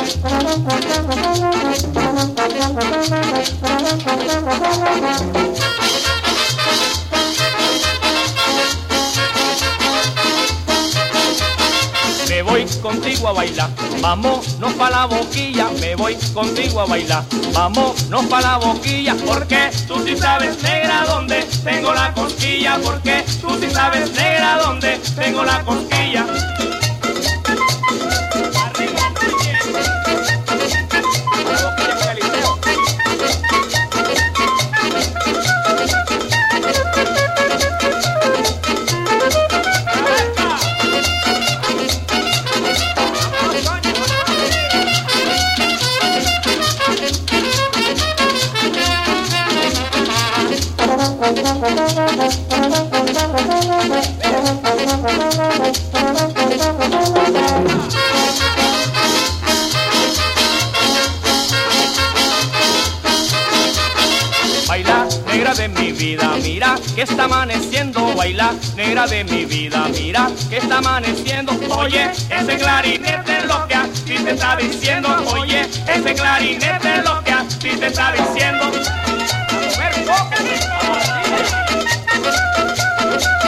Me voy contigo a bailar, vámonos pa' la boquilla. Me voy contigo a bailar, vámonos pa' la boquilla. Porque tú sí sabes, negra, dónde tengo la cosquilla. Porque tú sí sabes, negra, dónde tengo la cosquilla. Arriba, Núñez. La boquilla con Eliseo. Baila, negra de mi vida, mira que está amaneciendo. Baila, negra de mi vida, mira que está amaneciendo. Oye, ese clarinete es lo que a ti te está diciendo. Oye, ese clarinete es lo que a ti te está diciendo. A ver, tócame.